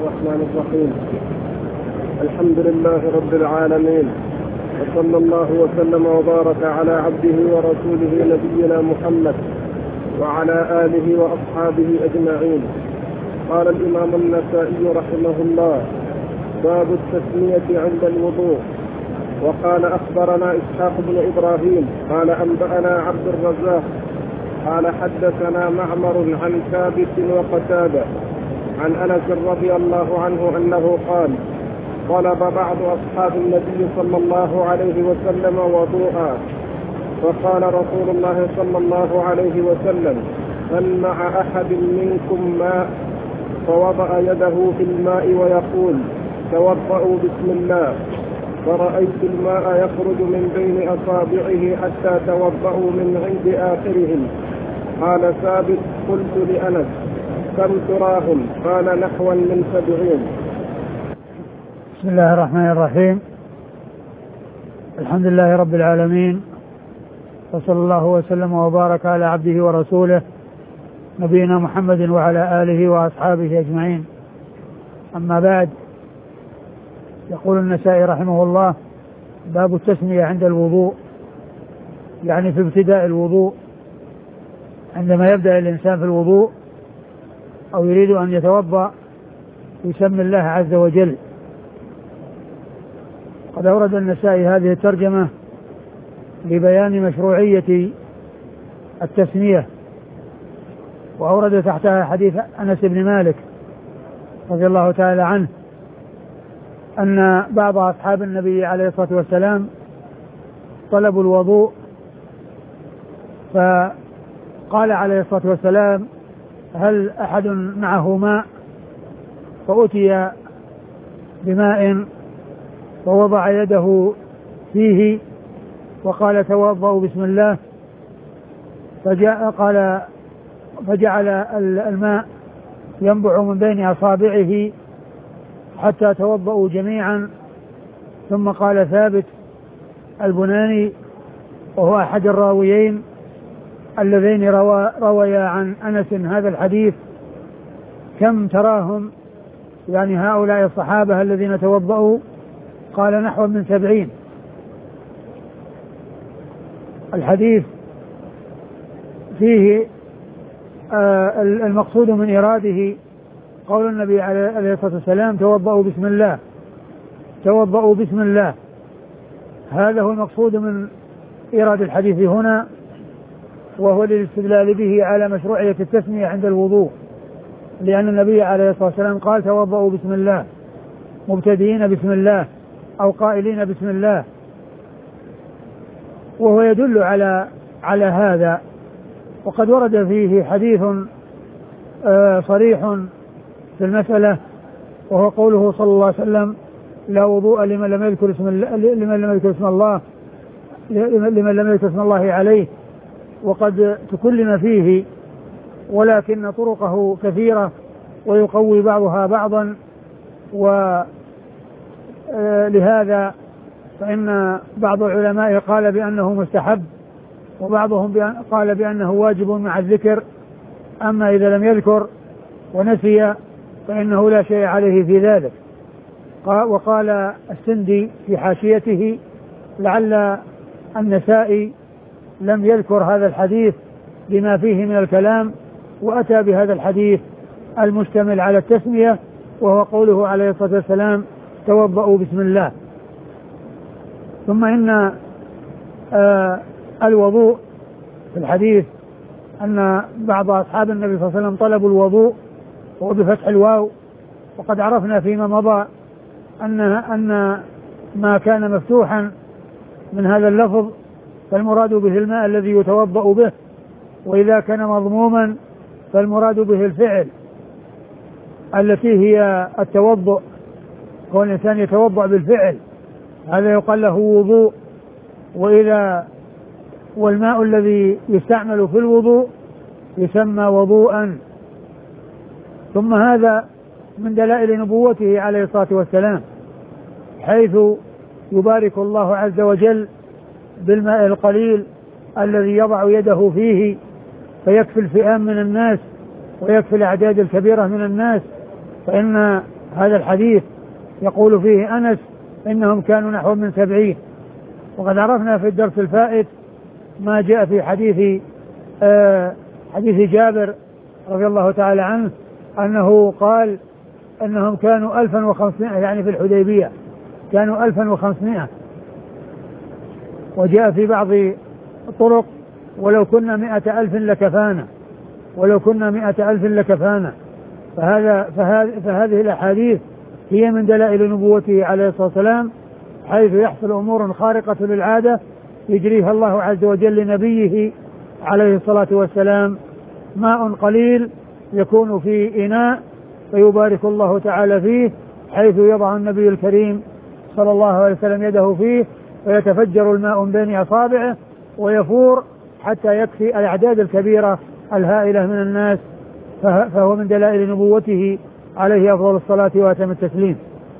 الرحمن الرحيم. الحمد لله رب العالمين، وصلى الله وسلم وبارك على عبده ورسوله نبينا محمد وعلى آله وأصحابه أجمعين. قال الإمام النسائي رحمه الله: باب التسمية عند الوضوء. وقال أخبرنا إسحاق بن إبراهيم قال أنبأنا عبد الرزاق قال حدثنا معمر عن ثابت وقتادة عن أنس رضي الله عنه أنه قال: طلب بعض أصحاب النبي صلى الله عليه وسلم وضوءا، فقال رسول الله صلى الله عليه وسلم: هل مع أحد منكم ماء؟ فوضع يده في الماء ويقول: توضأوا بسم الله. فرأيت الماء يخرج من بين أصابعه حتى توضأوا من عند آخرهم. قال ثابت: قلت لأنس: كم تراهم؟ قال: نحوا من 70. بسم الله الرحمن الرحيم. الحمد لله رب العالمين، وصلى الله وسلم وبارك على عبده ورسوله نبينا محمد وعلى آله وأصحابه أجمعين. أما بعد، يقول النسائي رحمه الله: باب التسمية عند الوضوء، يعني في ابتداء الوضوء، عندما يبدأ الإنسان في الوضوء أو يريد أن يتوضأ يسمي الله عز وجل. قد أورد النسائي هذه الترجمة لبيان مشروعية التسمية، وأورد تحتها حديث أنس بن مالك رضي الله تعالى عنه أن بعض أصحاب النبي عليه الصلاة والسلام طلبوا الوضوء، فقال عليه الصلاة والسلام: هل أحد معه ماء؟ فأتي بماء ووضع يده فيه وقال: توضأوا بسم الله. فجعل الماء ينبع من بين أصابعه حتى توضأوا جميعا. ثم قال ثابت البناني، وهو أحد الراويين اللذين رويا عن أنس هذا الحديث: كم تراهم؟ يعني هؤلاء الصحابة الذين توضأوا. قال: نحو من 70. الحديث فيه المقصود من إراده قول النبي عليه الصلاة والسلام: توضأوا بسم الله، توضأوا بسم الله. هذا هو المقصود من إيراد الحديث هنا، وهو للاستدلال به على مشروعية التسمية عند الوضوء، لأن النبي عليه الصلاة والسلام قال: توضأوا بسم الله، مبتدئين بسم الله أو قائلين بسم الله. وهو يدل على هذا. وقد ورد فيه حديث صريح في المسألة، وهو قوله صلى الله عليه وسلم: لا وضوء لمن لم يذكر اسم الله عليه. وقد تكلم فيه، ولكن طرقه كثيرة ويقوي بعضها بعضا، ولهذا فإن بعض العلماء قال بأنه مستحب، وبعضهم قال بأنه واجب مع الذكر. أما إذا لم يذكر ونسي فإنه لا شيء عليه في ذلك. وقال السندي في حاشيته: لعل النسائي لم يذكر هذا الحديث بما فيه من الكلام، وأتى بهذا الحديث المشتمل على التسمية، وهو قوله عليه الصلاة والسلام: توضأوا بسم الله. ثم إن الوضوء في الحديث أن بعض أصحاب النبي صلى الله عليه وسلم طلبوا الوضوء، وهو بفتح الواو. وقد عرفنا فيما مضى أن ما كان مفتوحا من هذا اللفظ فالمراد به الماء الذي يتوضأ به، وإذا كان مضموما فالمراد به الفعل التي هي التوضؤ، كون الإنسان يتوضأ بالفعل هذا يقال له وضوء. والماء الذي يستعمل في الوضوء يسمى وضوءا. ثم هذا من دلائل نبوته عليه الصلاة والسلام، حيث يبارك الله عز وجل بالماء القليل الذي يضع يده فيه فيكفي الفئام من الناس ويكفي الأعداد الكبيرة من الناس، فإن هذا الحديث يقول فيه أنس إنهم كانوا نحو من 70. وقد عرفنا في الدرس الفائت ما جاء في حديث جابر رضي الله تعالى عنه أنه قال أنهم كانوا 1500 يعني في الحديبية كانوا 1500. وجاء في بعض الطرق ولو كنا 100,000 لكفانا ولو كنا 100,000 لكفانا. فهذه الأحاديث هي من دلائل نبوته عليه الصلاة والسلام، حيث يحصل أمور خارقة للعادة يجريها الله عز وجل لنبيه عليه الصلاة والسلام. ماء قليل يكون في إناء فيبارك الله تعالى فيه، حيث يضع النبي الكريم صلى الله عليه وسلم يده فيه فيتفجر الماء من بين أصابعه ويفور حتى يكفي الأعداد الكبيرة الهائلة من الناس، فهو من دلائل نبوته عليه أفضل الصلاة وأتم التسليم.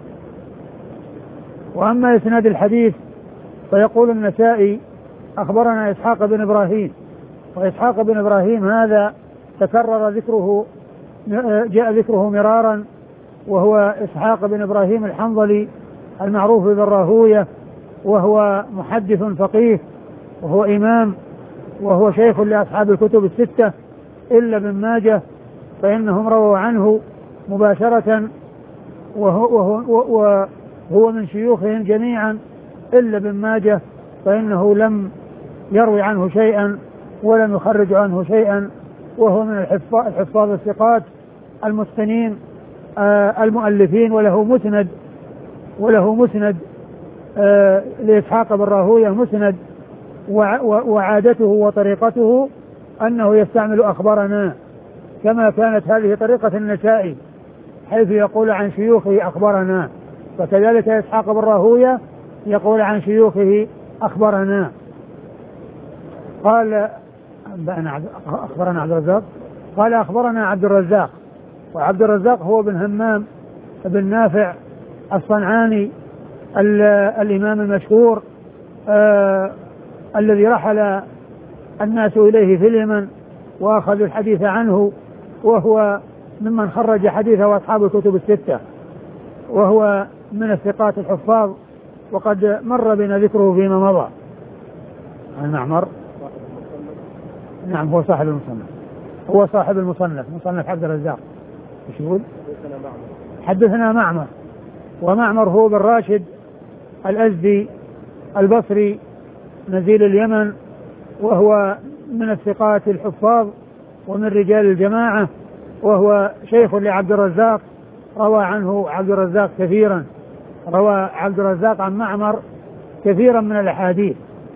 وأما إسناد الحديث فيقول النسائي أخبرنا إسحاق بن إبراهيم، وإسحاق بن إبراهيم هذا تكرر ذكره جاء ذكره مرارا، وهو إسحاق بن إبراهيم الحنظلي المعروف بالراهوية، وهو محدث فقيه وهو إمام وهو شيخ لأصحاب الكتب الستة إلا ابن ماجه، فإنهم رووا عنه مباشرة، وهو من شيوخهم جميعا إلا ابن ماجه، فإنه لم يروي عنه شيئا ولم يخرج عنه شيئا، وهو من الحفاظ الثقات المتقنين المؤلفين، وله مسند لإسحاق بن راهويه مسند، وعادته وطريقته أنه يستعمل أخبرنا كما كانت هذه طريقة النسائي، حيث يقول عن شيوخه أخبرنا، فكذلك إسحاق بن راهويه يقول عن شيوخه أخبرنا. قال أخبرنا عبد الرزاق، قال أخبرنا عبد الرزاق، وعبد الرزاق هو بن همام بن نافع الصنعاني الإمام المشهور الذي رحل الناس إليه في اليمن وأخذوا الحديث عنه، وهو ممن خرج حديثه أصحاب الكتب الستة، وهو من الثقات الحفاظ، وقد مر بنا ذكره فيما مضى. عن معمر، نعم هو صاحب المصنف، هو صاحب المصنف مصنف عبد الرزاق. ايش يقول؟ حدثنا معمر، ومعمر هو بن راشد الأزدي البصري نزيل اليمن، وهو من الثقات الحفاظ ومن رجال الجماعة، وهو شيخ لعبد الرزاق، روى عنه عبد الرزاق كثيرا، روى عبد الرزاق عن معمر كثيرا من الأحاديث،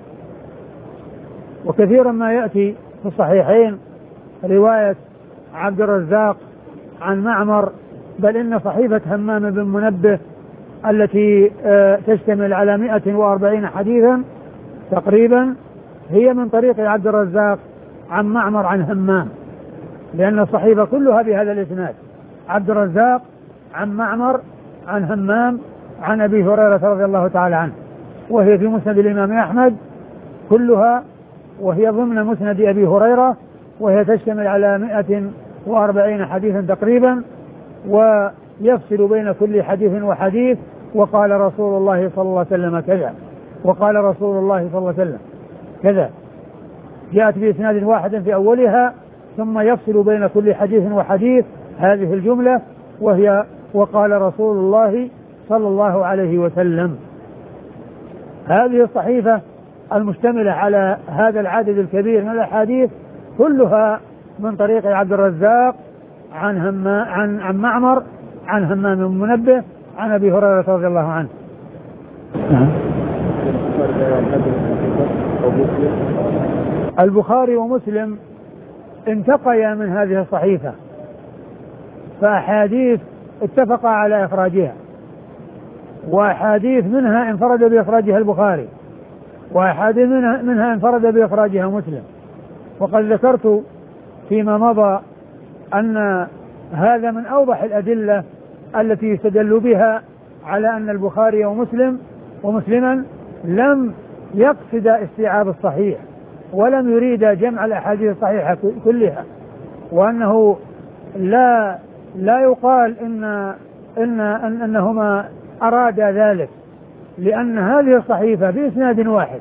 وكثيرا ما يأتي في الصحيحين رواية عبد الرزاق عن معمر، بل إن صحيفة همام بن منبه التي تشتمل على 140 حديثا تقريبا هي من طريق عبد الرزاق عن معمر عن همام، لأن الصحيفة كلها بهذا الإسناد، عبد الرزاق عن معمر عن همام عن أبي هريرة رضي الله تعالى عنه، وهي في مسند الإمام أحمد كلها، وهي ضمن مسند أبي هريرة، وهي تشتمل على 140 حديثا تقريبا، ويفصل بين كل حديث وحديث وقال رسول الله صلى الله عليه وسلم كذا، وقال رسول الله صلى الله عليه وسلم كذا، جاءت بإسناد واحد في أولها، ثم يفصل بين كل حديث وحديث هذه الجملة وهي وقال رسول الله صلى الله عليه وسلم. هذه الصحيفة المشتملة على هذا العدد الكبير من الأحاديث كلها من طريق عبد الرزاق عن معمر عن همام بن منبه عن أبي هريرة رضي الله عنه. البخاري ومسلم انتقيا من هذه الصحيفة، فأحاديث اتفقا على إخراجها، وأحاديث منها انفرد بإخراجها البخاري، وأحاديث منها انفرد بإخراجها مسلم. وقد ذكرت فيما مضى أن هذا من أوضح الأدلة التي يستدل بها على أن البخاري ومسلما لم يقصد استيعاب الصحيح، ولم يريد جمع الأحاديث الصحيحة كلها، وأنه لا يقال إن أنهما أرادا ذلك، لأن هذه الصحيفة بإسناد واحد،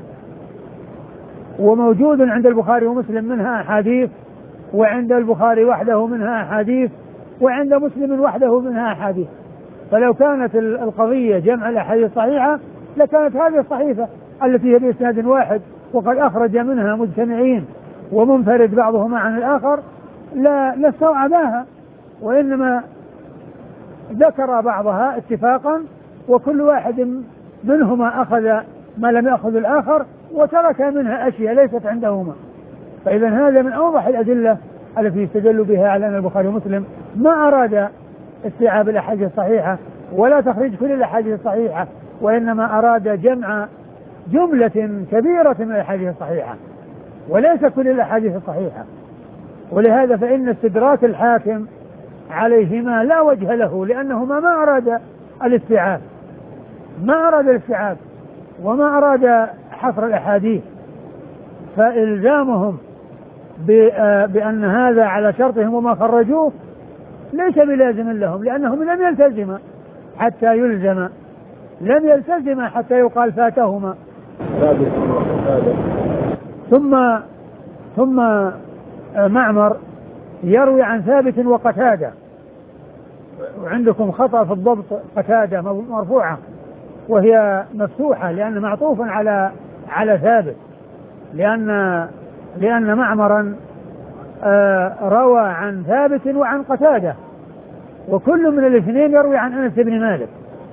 وموجود عند البخاري ومسلم منها أحاديث، وعند البخاري وحده منها أحاديث، وعند مسلم وحده منها أحاديث. فلو كانت القضية جمع الأحاديث الصحيحة لكانت هذه الصحيفة التي هي بإسناد واحد وقد أخرج منها مجتمعين ومنفرد بعضهما عن الآخر لا استوعباها، وإنما ذكر بعضها اتفاقا، وكل واحد منهما أخذ ما لم يأخذ الآخر وترك منها أشياء ليست عندهما. فإذا هذا من أوضح الأدلة التي يستدل بها على أن البخاري ومسلم ما أراد استيعاب الأحاديث الصحيحة ولا تخريج كل الأحاديث الصحيحة، وإنما أراد جمع جملة كبيرة من الأحاديث الصحيحة وليس كل الأحاديث الصحيحة. ولهذا فإن استدراك الحاكم عليهما لا وجه له، لأنهما ما أراد الاستيعاب، ما أراد الاستيعاب وما أراد حصر الأحاديث، فإلزامهم بأن هذا على شرطهم وما خرجوه ليس بلازم لهم، لأنهم لم يلتزم حتى يلزم، لم يلتزم حتى يقال فاتهما. ثم معمر يروي عن ثابت وقتادة، وعندكم خطأ في الضبط، قتادة مرفوعة وهي مفتوحة لأن معطوف على ثابت، لأن معمرا روى عن ثابت وعن قتادة، وكل من الاثنين يروي عن أنس بن مالك،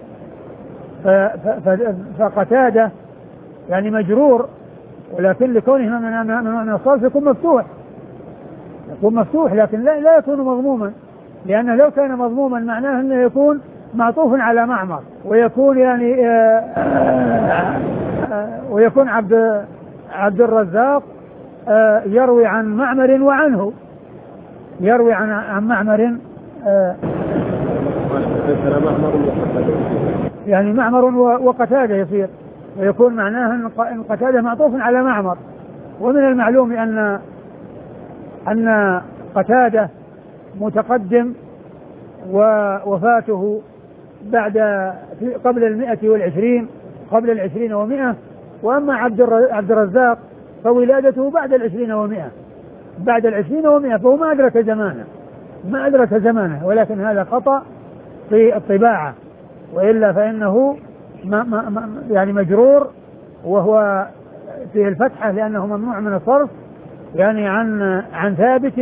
فقتادة يعني مجرور، ولكن لكونه من الصالح يكون مفتوح، لكن لا يكون مضموما، لأنه لو كان مضموما معناه أنه يكون معطوف على معمر، ويكون يعني ويكون عبد الرزاق يروي عن معمر وعنه، يروي عن معمر يعني معمر وقتادة يصير، ويكون معناه أن قتادة معطوف على معمر. ومن المعلوم أن قتادة متقدم ووفاته قبل 120 قبل 20 و100، وأما عبد الرزاق فولادته بعد 20 و100 فهو ما أدرك زمانه، ولكن هذا خطأ في الطباعة، وإلا فإنه يعني مجرور وهو فيه الفتحة لأنه ممنوع من الصرف، يعني عن ثابت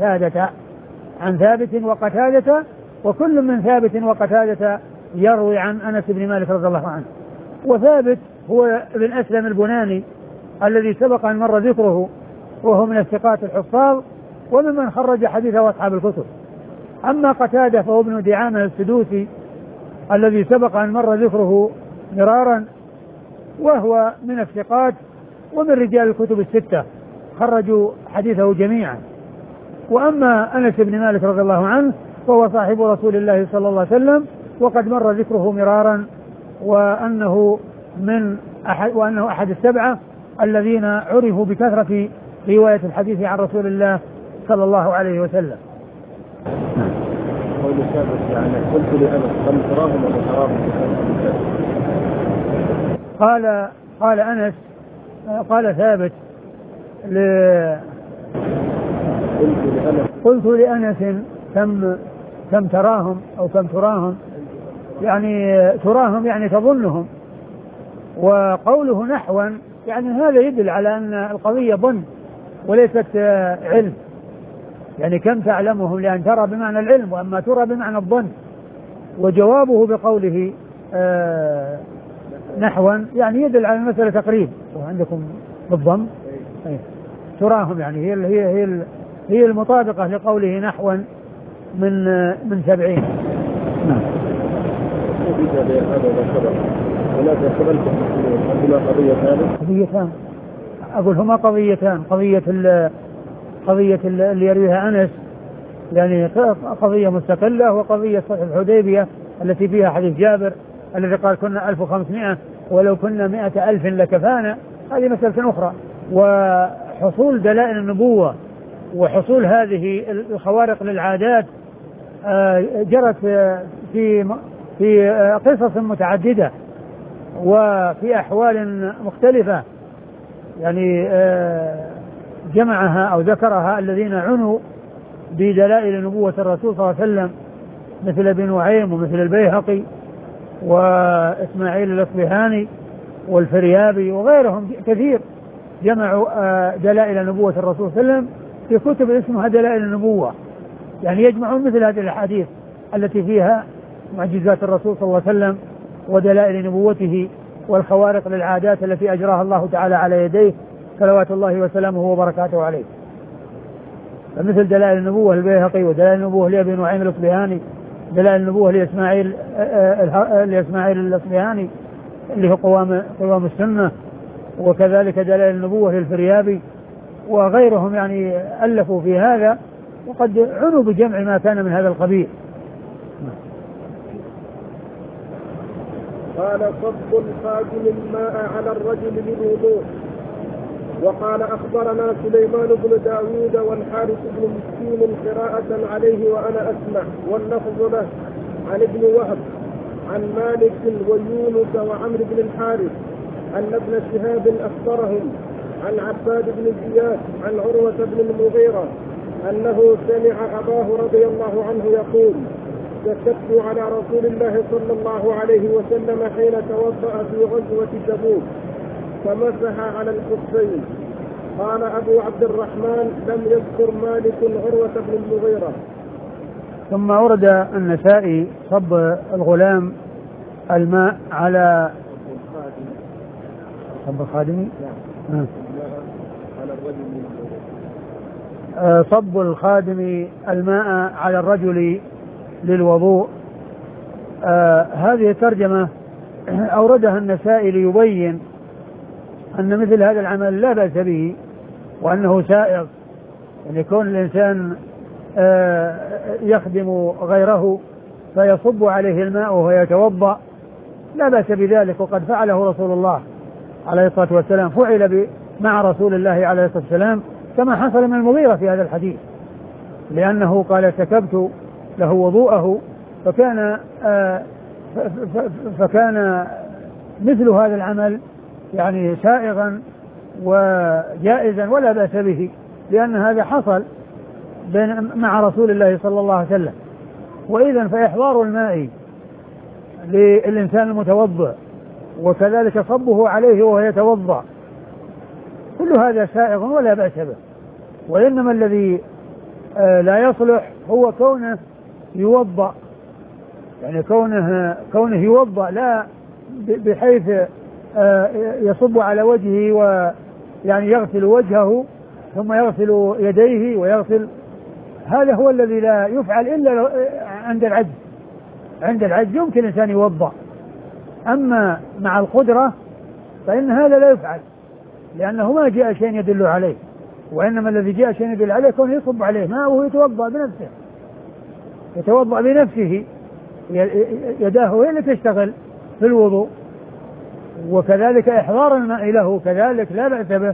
وقتادة، وكل من ثابت وقتادة يروي عن أنس بن مالك رضي الله عنه. وثابت هو ابن أسلم البناني الذي سبق أن مر ذكره، وهو من الثقات الحفاظ وممن خرج حديثه أصحاب الكتب. أما قتادة فهو ابن دعامة السدوسي الذي سبق أن مر ذكره مرارا، وهو من الثقات ومن رجال الكتب الستة، خرجوا حديثه جميعا. وأما أنس بن مالك رضي الله عنه فهو صاحب رسول الله صلى الله عليه وسلم، وقد مر ذكره مرارا، وأنه أحد السبعة الذين عرفوا بكثرة رواية الحديث عن رسول الله صلى الله عليه وسلم. قلت لأنس كم تراهم وتراهم؟ قال أنس، قال ثابت قلت لأنس كم تراهم أو كم تراهم، يعني تراهم يعني تظنهم، وقوله نحوا يعني هذا يدل على أن القضية ظن وليست علم، يعني كم تعلمهم، لأن ترى بمعنى العلم، وأما ترى بمعنى الظن. وجوابه بقوله نحوا يعني يدل على المسألة تقريب، وعندكم بالضم تراهم يعني هي المطابقة لقوله نحوا من 70. نعم. قضيتان أقول هما قضيتان، قضية اللي يرويها أنس يعني قضية مستقلة، وقضية صلح الحديبية التي فيها حديث جابر الذي قال كنا 1500 ولو كنا 100,000 لكفانا، هذه مسألة أخرى. وحصول دلائل النبوة وحصول هذه الخوارق للعادات جرت في قصص متعددة وفي أحوال مختلفة، يعني جمعها أو ذكرها الذين عنوا بدلائل نبوة الرسول صلى الله عليه وسلم مثل ابن نعيم ومثل البيهقي وإسماعيل الأصبهاني والفريابي وغيرهم كثير، جمعوا دلائل نبوة الرسول صلى الله عليه وسلم في كتب اسمها دلائل النبوة، يعني يجمعون مثل هذه الأحاديث التي فيها معجزات الرسول صلى الله عليه وسلم ودلائل نبوته والخوارق للعادات التي أجراها الله تعالى على يديه صلوات الله وسلامه وبركاته عليه. فمثل دلائل النبوة البيهقي، ودلائل النبوة لأبي نعيم الأصبهاني، دلائل النبوة لإسماعيل الأصبهاني اللي هو قوام السنة، وكذلك دلائل النبوة للفريابي وغيرهم، يعني ألفوا في هذا وقد عنوا بجمع ما كان من هذا القبيل. قال صب الخادم الماء على الرجل للوضوء. وقال أخبرنا سليمان بن داود والحارث بن مسكين قراءة عليه وأنا أسمع، واللفظ له عن ابن وهب عن مالك ويونس وعمرو بن الحارث أن ابن شهاب أخبرهم عن عباد بن زياد عن عروة بن المغيرة أنه سمع أباه رضي الله عنه يقول: كتبت على رسول الله صلى الله عليه وسلم حين توضأ في غزوة تبوك فمسح على الخفين. قال أبو عبد الرحمن: لم يذكر مالك عروة بن المغيرة. ثم أورد النسائي صب الغلام الماء على صب الخادم صب الخادم الماء على الرجل للوضوء. هذه الترجمة أوردها النسائي ليبين أن مثل هذا العمل لا بأس به وأنه سائغ، أن يكون الإنسان يخدم غيره فيصب عليه الماء وهو يتوضأ، لا بأس بذلك، وقد فعله رسول الله عليه الصلاة والسلام، فعل مع رسول الله عليه الصلاة والسلام كما حصل من المغيرة في هذا الحديث، لأنه قال: سكبت له وضوءه، فكان مثل هذا العمل يعني سائغا وجائزا ولا بأس به، لأن هذا حصل مع رسول الله صلى الله عليه وسلم. وإذن فإحضار الماء للإنسان المتوضئ وكذلك صبه عليه وهو يتوضأ كل هذا سائغ ولا بأس به، وإنما الذي لا يصلح هو كونه يوضأ، يعني كونه يوضأ لا بحيث يصب على وجهه ويعني يغسل وجهه ثم يغسل يديه ويغسل، هذا هو الذي لا يفعل إلا عند العجز. عند العجز يمكن الإنسان يوضأ، أما مع القدرة فإن هذا لا يفعل، لأنه ما جاء شيء يدل عليه، وإنما الذي جاء شيء يدل عليه كونه يصب عليه ماء وهو يتوضأ بنفسه، يتوضأ بنفسه، يداه هي اللي تشتغل في الوضوء، وكذلك إحضار الماء له كذلك لا بأس به،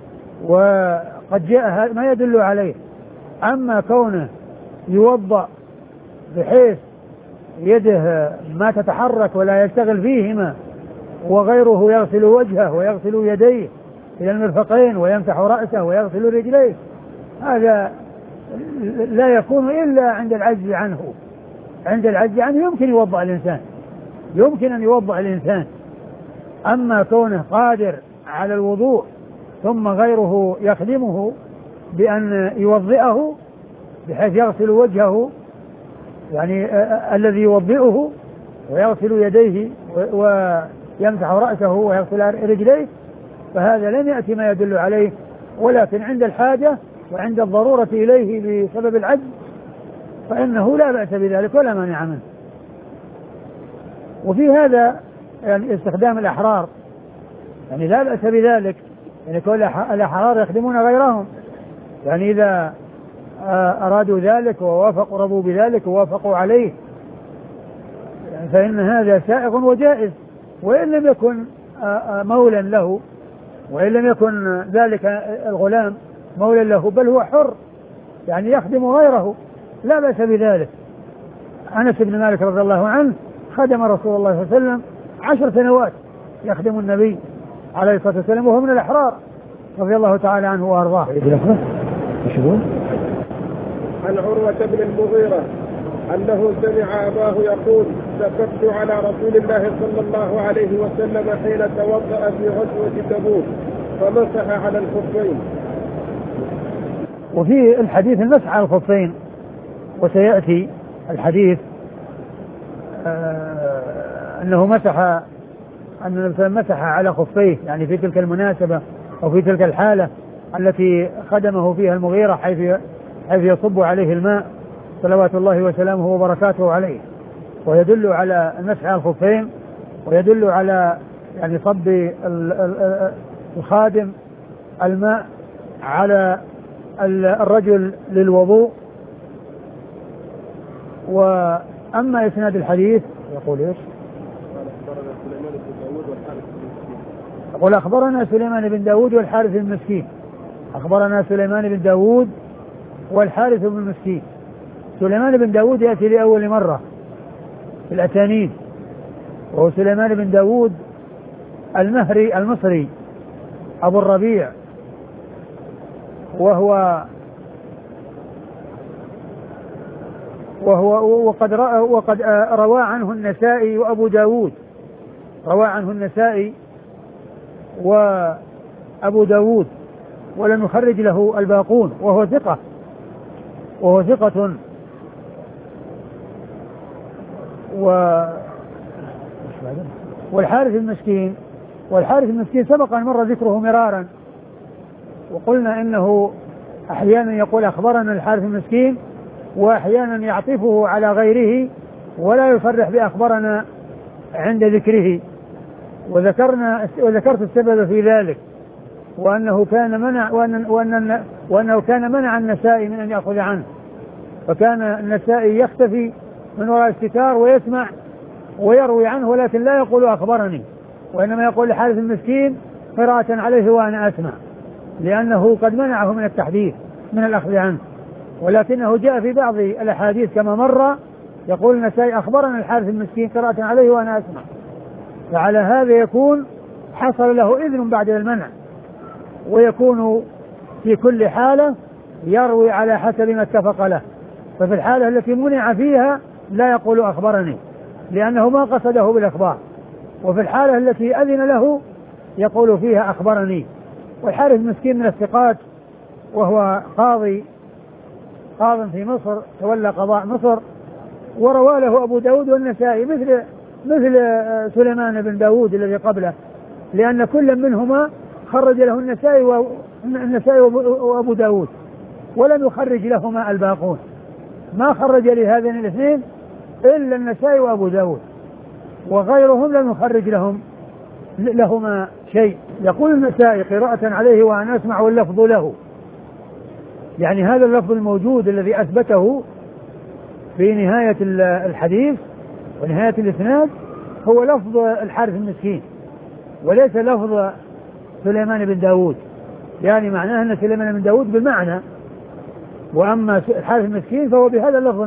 وقد جاء ما يدل عليه. أما كونه يوضأ بحيث يده ما تتحرك ولا يشتغل فيهما وغيره يغسل وجهه ويغسل يديه إلى المرفقين ويمسح رأسه ويغسل رجليه، هذا لا يكون إلا عند العجز عنه. عند العجز عنه يمكن يوضأ الإنسان، يمكن أن يوضأ الإنسان. أما كونه قادر على الوضوء ثم غيره يخدمه بأن يوضئه بحيث يغسل وجهه، يعني الذي يوضئه ويغسل يديه ويمسح رأسه ويغسل رجليه، فهذا لم يأتي ما يدل عليه، ولكن عند الحاجة وعند الضرورة إليه بسبب العجز فإنه لا بأس بذلك ولا مانع منه. وفي هذا يعني استخدام الأحرار، يعني لا بأس بذلك، يعني كل الأحرار يخدمون غيرهم، يعني إذا أرادوا ذلك ووافقوا رضوا بذلك ووافقوا عليه يعني فإن هذا سائغ وجائز، وإن لم يكن مولا له، وإن لم يكن ذلك الغلام مولا له، بل هو حر يعني يخدم غيره، لا بأس بذلك. أنس بن مالك رضي الله عنه خدم رسول الله صلى الله عليه وسلم 10 سنوات يخدم النبي عليه الصلاة والسلام وهو من الأحرار رضي الله تعالى عنه وأرضاه. عن عروة بن المغيرة أنه سمع أباه يقول سكبت على رسول الله صلى الله عليه وسلم حين توضأ في غزوة تبوك فمسح على الخفين. وفي الحديث المسح على الخفين، وسيأتي الحديث أنه مسح على خفيه، يعني في تلك المناسبة أو في تلك الحالة التي خدمه فيها المغيرة حيث يصب عليه الماء صلوات الله وسلامه وبركاته عليه. ويدل على المسح على الخفين، ويدل على يعني صب الخادم الماء على الرجل للوضوء. وأما إسناد الحديث يقول إيش؟ يقول أخبرنا سليمان بن داود والحارث المسكين. أخبرنا سليمان بن داود والحارث بن المسكين. سليمان بن داود يأتي لأول مرة في الأسانيد، وهو سليمان بن داود المهري المصري أبو الربيع، وقد روى عنه النسائي وأبو داود، روى عنه النسائي وأبو داود ولم يخرج له الباقون، وهو ثقة والحارث المسكين سبق أن مر ذكره مرارا، وقلنا إنه أحيانا يقول أخبرنا الحارث المسكين، وأحيانا يعطفه على غيره ولا يصرح بأخبرنا عند ذكره. وذكرت السبب في ذلك، وأنه كان منع النسائي من أن يأخذ عنه، فكان النسائي يختفي من وراء الستار ويسمع ويروي عنه، ولكن لا يقول أخبرني، وإنما يقول الحارث المسكين قراءة عليه وأنا أسمع، لأنه قد منعه من التحديث من الأخذ عنه. ولكنه جاء في بعض الأحاديث كما مر يقول النسائي أخبرنا الحارث المسكين قراءة عليه وأنا أسمع، فعلى هذا يكون حصل له إذن بعد المنع، ويكون في كل حالة يروي على حسب ما اتفق له. ففي الحالة التي منع فيها لا يقول أخبرني لأنه ما قصده بالأخبار، وفي الحالة التي أذن له يقول فيها أخبرني. والحارث المسكين من الثقات، وهو قاض في مصر، تولى قضاء مصر، وروى له أبو داود والنسائي مثل سليمان بن داود الذي قبله، لأن كل منهما خرج له النسائي وأبو داود، ولم يخرج لهما الباقون، ما خرج لهذين الاثنين إلا النسائي وأبو داود، وغيرهم لم يخرج لهما شيء. يقول النسائي قراءة عليه وأنا أسمع واللفظ له، يعني هذا اللفظ الموجود الذي أثبته في نهاية الحديث ونهاية الإسناد هو لفظ الحارث المسكين، وليس لفظ سليمان بن داود، يعني معناه أن سليمان بن داود بالمعنى، وأما الحارث المسكين فهو بهذا اللفظ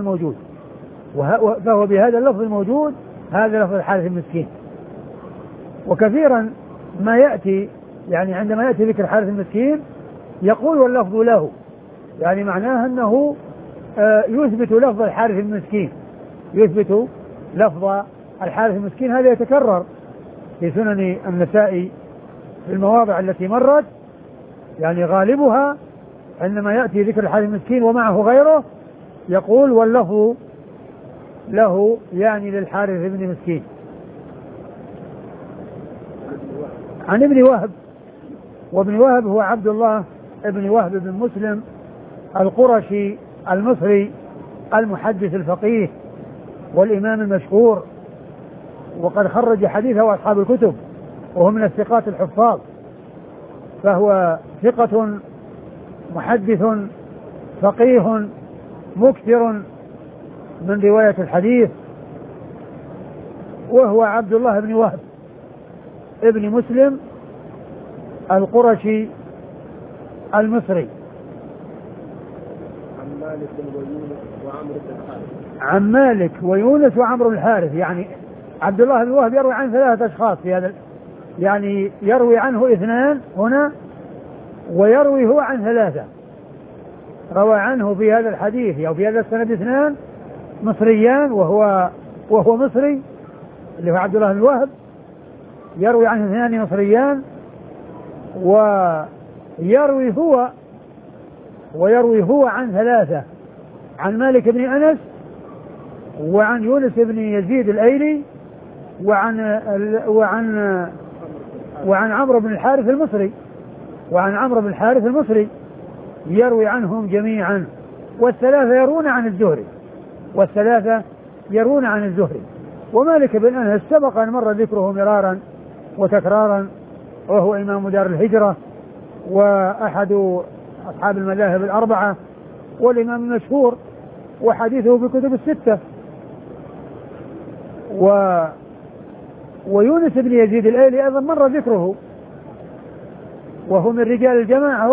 الموجود، هذا لفظ الحارث المسكين. وكثيرا ما يأتي، يعني عندما يأتي ذكر الحارث المسكين يقول واللفظ له، يعني معناه أنه يثبت لفظ الحارث المسكين، هذا يتكرر في سنن النسائي في المواضع التي مرت، يعني غالبها عندما يأتي ذكر الحارث المسكين ومعه غيره يقول واللفظ له، يعني للحارث بن مسكين. عن ابن وهب، وابن وهب هو عبد الله ابن وهب بن مسلم القرشي المصري المحدث الفقيه والإمام المشهور، وقد خرج حديثه أصحاب الكتب، وهو من الثقات الحفاظ، فهو ثقة محدث فقيه مكثر من رواية الحديث، وهو عبد الله بن وهب ابن مسلم القرشي المصري. عن مالك ويونس وعمرو بن الحارث. عن مالك ويونس وعمرو بن الحارث، يعني عبد الله بن وهب يروي عن 3 أشخاص في هذا، يعني يروي عنه 2 هنا ويروي هو عن 3. روى عنه في هذا الحديث أو في هذا السند 2 مصريان وهو مصري اللي هو عبد الله بن وهب، يروي عنه 2 مصريان، ويروي هو عن 3 عن مالك بن أنس وعن يونس بن يزيد الأيلي وعن عمرو بن الحارث المصري، يروي عنهم جميعا، والثلاثة يرون عن الزهري. ومالك بن أنس سبق أن مر ذكره مرارا وتكرارا، وهو إمام دار الهجرة وأحد أصحاب المذاهب ال4 والإمام المشهور، وحديثه في كتب ال6. ويونس بن يزيد الأيلي أيضا مر ذكره، وهو من رجال الجماعة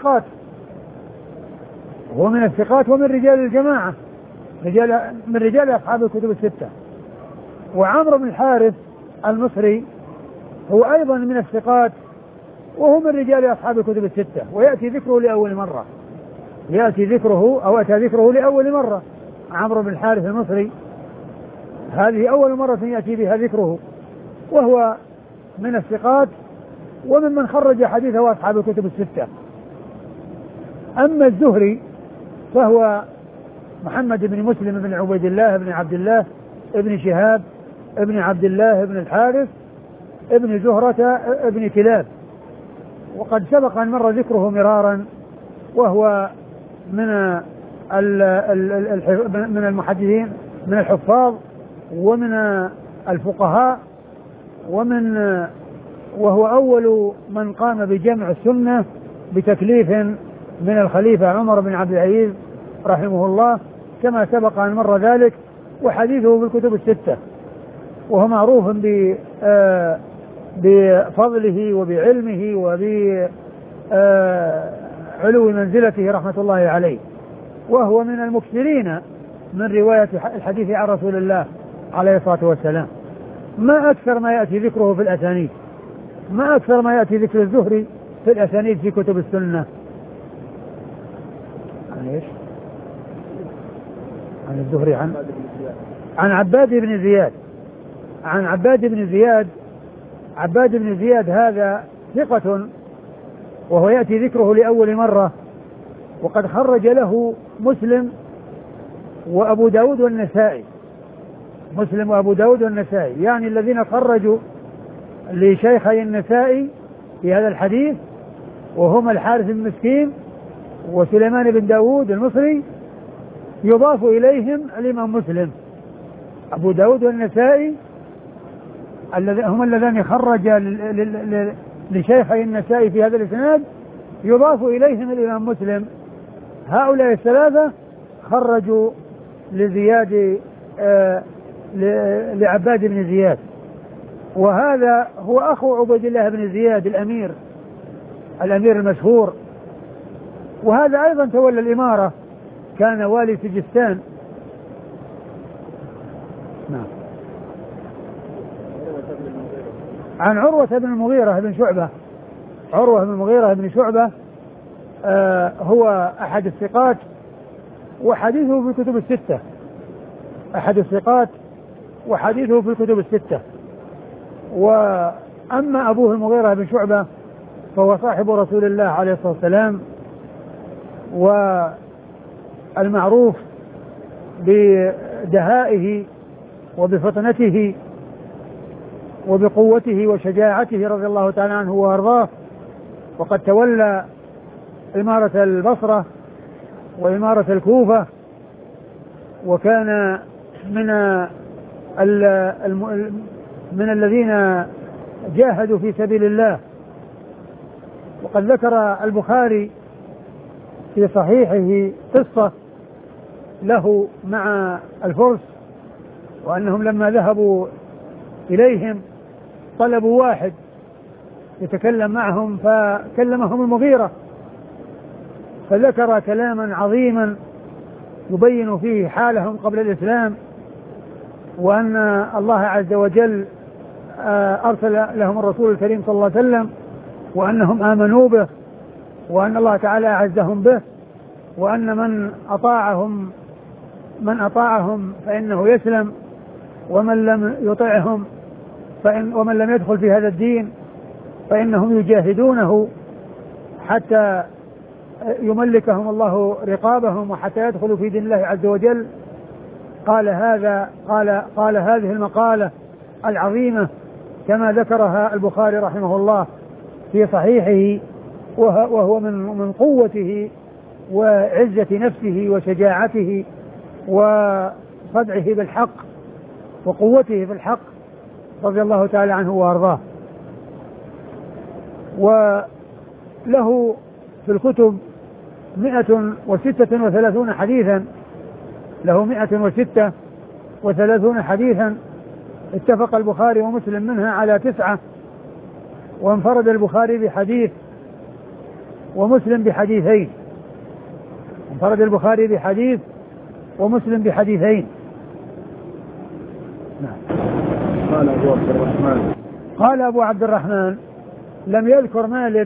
ومن الثقات ومن رجال الجماعة، من رجال أصحاب الكتب ال6. وعمرو بن الحارث المصري هو أيضا من الثقات وهو من رجال أصحاب الكتب ال6، ويأتي ذكره لأول مرة، أتى ذكره لأول مرة. عمرو بن الحارث المصري هذه أول مرة يأتي بها ذكره، وهو من الثقات وممن خرج حديثه أصحاب الكتب ال6. أما الزهري فهو محمد بن مسلم بن عبيد الله بن عبد الله ابن شهاب ابن عبد الله ابن الحارث ابن زهرة ابن كلاب، وقد سبق أن مر ذكره مرارا، وهو من المحدثين، من الحفاظ ومن الفقهاء، وهو أول من قام بجمع السنة بتكليف من الخليفة عمر بن عبد العزيز رحمه الله، كما سبق أن مر ذلك. وحديثه في الكتب ال6، وهو معروف بفضله وبعلمه وبعلو منزلته رحمة الله عليه، وهو من المكثرين من رواية الحديث عن رسول الله عليه الصلاة والسلام. ما أكثر ما يأتي ذكره في الأسانيد، ما أكثر ما يأتي ذكر الزهري في الأسانيد في كتب السنة. عن الزهري عن عباد بن زياد. عباد بن زياد هذا ثقة، وهو يأتي ذكره لأول مرة، وقد خرج له مسلم وأبو داود والنسائي، يعني الذين خرجوا لشيخي النسائي في هذا الحديث، وهما الحارث بن مسكين وسليمان بن داود المصري، يضاف إليهم الإمام مسلم. أبو داود والنسائي هم الذين خرج لشيخي النسائي في هذا الإسناد، يضاف إليهم الإمام مسلم. هؤلاء الثلاثة خرجوا لزياد لعباد بن زياد، وهذا هو أخو عبيد الله بن زياد الأمير المشهور، وهذا أيضا تولى الإمارة، كان والي سجستان. نعم. عن عروة بن المغيرة بن شعبة، هو أحد الثقات، وحديثه في الكتب ال6. وأما أبوه المغيرة بن شعبة فهو صاحب رسول الله عليه الصلاة والسلام، والمعروف بدهائه وبفطنته وبقوته وشجاعته رضي الله تعالى عنه وأرضاه، وقد تولى إمارة البصرة وإمارة الكوفة، وكان من الذين جاهدوا في سبيل الله. وقد ذكر البخاري في صحيحه قصة له مع الفرس، وأنهم لما ذهبوا إليهم طلبوا واحد يتكلم معهم، فكلمهم المغيرة، فذكر كلاما عظيما يبين فيه حالهم قبل الإسلام، وأن الله عز وجل أرسل لهم الرسول الكريم صلى الله عليه وسلم، وأنهم آمنوا به، وأن الله تعالى أعزهم به، وأن من أطاعهم فإنه يسلم، ومن لم يطعهم ومن لم يدخل في هذا الدين فإنهم يجاهدونه حتى يملكهم الله رقابهم وحتى يدخلوا في دين الله عز وجل. قال هذه المقالة العظيمة كما ذكرها البخاري رحمه الله في صحيحه، وهو من قوته وعزة نفسه وشجاعته وصدعه بالحق وقوته في الحق رضي الله تعالى عنه وأرضاه. وله في الكتب 136 حديثا، له 136 حديثا، اتفق البخاري ومسلم منها على 9، وانفرد البخاري بحديث ومسلم بحديثين، انفرد البخاري بحديث ومسلم بحديثين. نعم. قال أبو عبد الرحمن لم يذكر مالك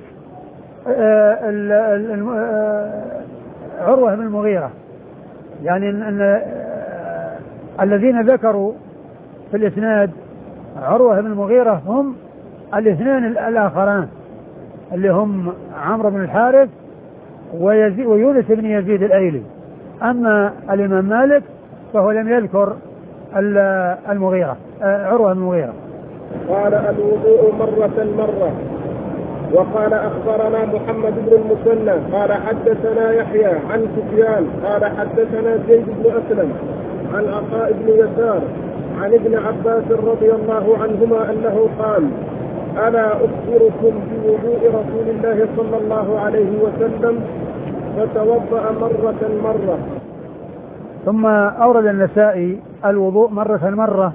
عروة بن المغيرة، يعني أن الذين ذكروا في الإسناد عروة بن المغيرة هم الاثنان الآخران اللي هم عمرو بن الحارث ويونس بن يزيد الأيلي. أما الإمام مالك فهو لم يذكر المغيرة عروة بن المغيرة. قال الوضوء مرة. وقال أخبرنا محمد بن المثنى قال حدثنا يحيى عن سفيان قال حدثنا زيد بن أسلم عن عطاء بن يسار عن ابن عباس رضي الله عنهما أنه قال: ألا أخبركم بوضوء رسول الله صلى الله عليه وسلم؟ فتوضأ مرة. ثم أورد النسائي الوضوء مرة،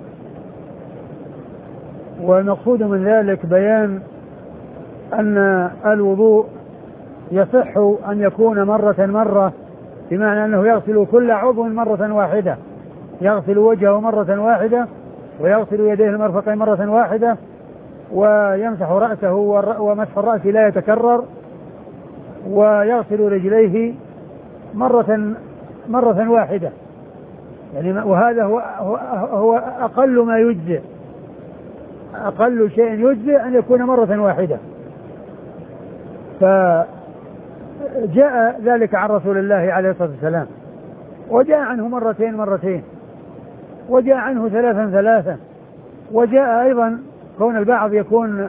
والمقصود من ذلك بيان أن الوضوء يصح أن يكون مرة، بمعنى أنه يغسل كل عضو مرة واحدة، يغسل وجهه مرة واحدة، ويغسل يديه المرفقين مرة واحدة، ويمسح رأسه، ومسح الرأس لا يتكرر، ويغسل رجليه مرة واحدة، يعني وهذا هو أقل ما يجزئ، أقل شيء يجزئ أن يكون مرة واحدة. فجاء ذلك عن رسول الله عليه الصلاة والسلام، وجاء عنه مرتين، وجاء عنه ثلاثا، وجاء أيضا كون البعض يكون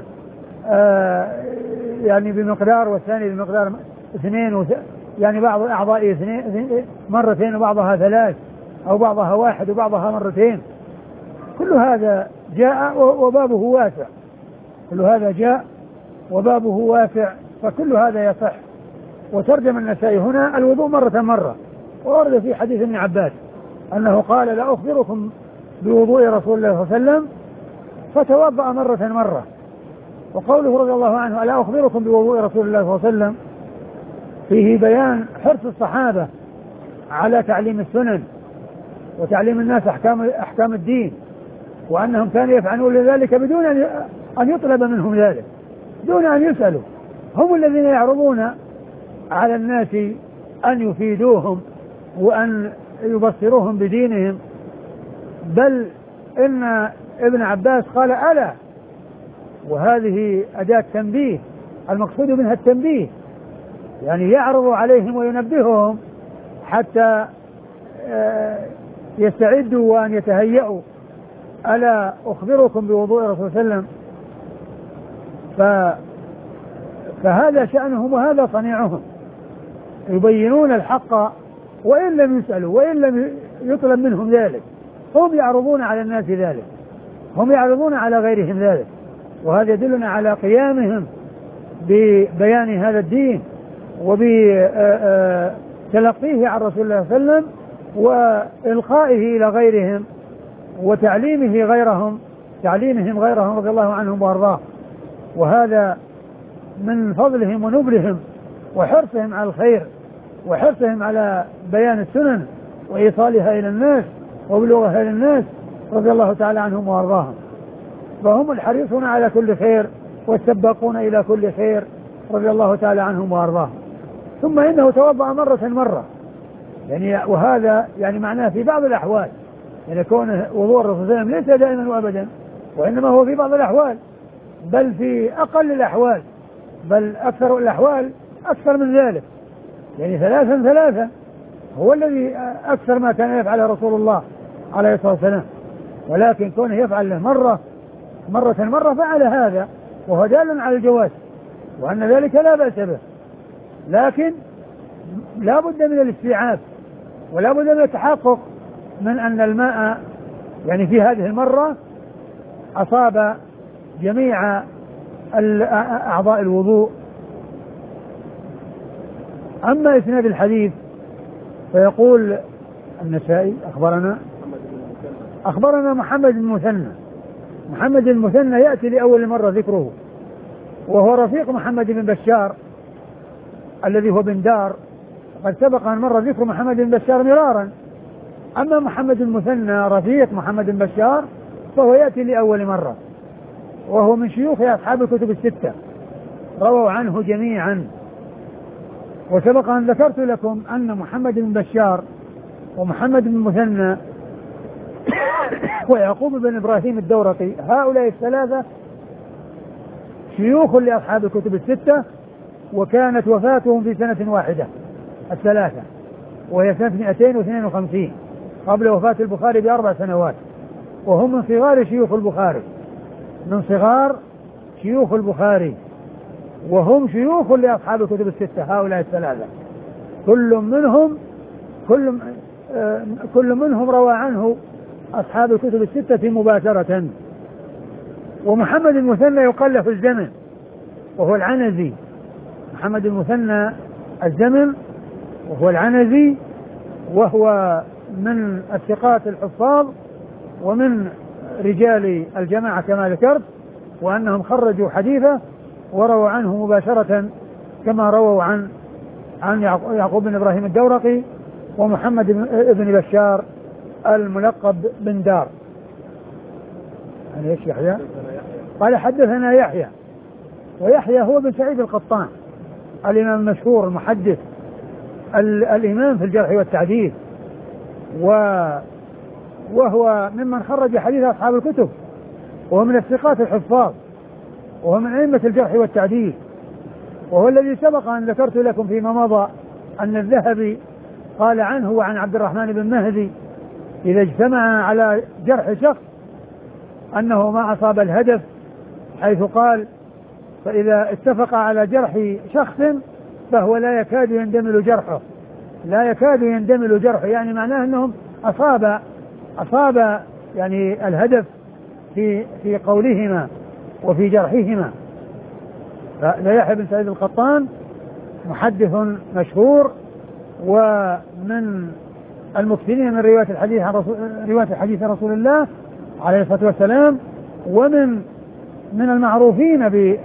يعني بمقدار والثاني بمقدار 2، يعني بعض الأعضاء 2 مرتين وبعضها 3 أو بعضها 1 وبعضها 2. كل هذا جاء وبابه واسع، كل هذا جاء وبابه واسع، فكل هذا يصح. وترجم النسائي هنا الوضوء مرة، وورد في حديث ابن عباس أنه قال: لا أخبركم بوضوء رسول الله صلى الله عليه وسلم؟ فتوضأ مرة. وقوله رضي الله عنه: ألا أخبركم بوضوء رسول الله صلى الله عليه وسلم؟ فيه بيان حرص الصحابة على تعليم السنن وتعليم الناس أحكام الدين، وأنهم كانوا يفعلون ذلك بدون أن يطلب منهم ذلك، دون أن يسألوا. هم الذين يعرضون على الناس أن يفيدوهم وأن يبصروهم بدينهم. بل إن ابن عباس قال: ألا، وهذه أداة تنبيه، المقصود منها التنبيه، يعني يعرض عليهم وينبههم حتى يستعدوا وأن يتهيئوا. ألا أخبركم بوضوء رسول الله صلى الله عليه وسلم؟ فهذا شأنهم وهذا صنيعهم، يبينون الحق وإن لم يسألوا وإن لم يطلب منهم ذلك. هم يعرضون على الناس ذلك، هم يعرضون على غيرهم ذلك، وهذا يدلنا على قيامهم ببيان هذا الدين وبتلقيه عن رسول الله صلى الله عليه وسلم وإلقائه إلى غيرهم وتعليمهم غيرهم رضي الله عنهم وأرضاه. وهذا من فضلهم ونبلهم وحرصهم على الخير وحرصهم على بيان السنن وإيصالها إلى الناس وبلوغها إلى الناس رضي الله تعالى عنهم وأرضاهم. فهم الحريصون على كل خير والسباقون إلى كل خير رضي الله تعالى عنهم وأرضاهم. ثم إنه توضأ مرة يعني، وهذا يعني معناه في بعض الأحوال، يعني كون وضوء الرسول صلى الله عليه وسلم ليس دائما وأبدا، وإنما هو في بعض الأحوال، بل في أقل الأحوال، بل أكثر الأحوال أكثر من ذلك، يعني 3 هو الذي أكثر ما كان يفعله رسول الله عليه الصلاة والسلام. ولكن كونه يفعل له مرة فعل هذا، وهو دال على الجواز وأن ذلك لا بأس به، لكن لا بد من الاستيعاب ولا بد من التحقق من أن الماء يعني في هذه المرة أصاب جميع أعضاء الوضوء. أما إسناد الحديث فيقول النسائي أخبرنا محمد بن المثنى. محمد بن المثنى يأتي لأول مرة ذكره، وهو رفيق محمد بن بشار الذي هو بن دار، قد سبق أن مر ذكر محمد بن بشار مرارا. أما محمد بن المثنى رفيق محمد بن بشار فهو يأتي لأول مرة، وهو من شيوخ أصحاب الكتب الستة، رووا عنه جميعا. وسبق أن ذكرت لكم أن محمد بن بشار ومحمد بن المثنى ويعقوب بن إبراهيم الدورقي هؤلاء الثلاثة شيوخ لأصحاب الكتب الستة، وكانت وفاتهم في سنة واحدة الثلاثة، وهي سنة 252 قبل وفاة البخاري ب4 سنوات، وهم من صغار شيوخ البخاري، من صغار شيوخ البخاري، وهم شيوخ لأصحاب الكتب الستة هؤلاء الثلاثة. كل منهم روى عنه أصحاب الكتب الستة مباشرة. ومحمد المثنى يقال له الزمن، وهو العنزي، محمد المثنى الزمن وهو العنزي، وهو من الثقات الحفاظ ومن رجال الجماعة كما ذكرت، وأنهم خرجوا حديثه ورووا عنه مباشرة كما رووا عن يعقوب بن إبراهيم الدورقي ومحمد بن بشار الملقب بن دار. يعني ايش يحيى؟ قال حدثنا يحيى، ويحيى هو بن سعيد القطان الإمام المشهور المحدث الإمام في الجرح والتعديل، وهو ممن خرج حديث أصحاب الكتب، وهو من الثقات الحفاظ، وهو من أئمة الجرح والتعديل، وهو الذي سبق أن ذكرت لكم فيما مضى أن الذهبي قال عنه وعن عبد الرحمن بن مهدي إذا اجتمع على جرح شخص أنه ما أصاب الهدف، حيث قال فإذا اتفق على جرح شخص فهو لا يكاد يندمل جرحه، يعني معناه أنهم أصاب يعني الهدف في قولهما وفي جرحهما. فيحيى بن سعيد القطان محدث مشهور، ومن المكثرين من رواية الحديث عن رسول الله عليه الصلاة والسلام، ومن المعروفين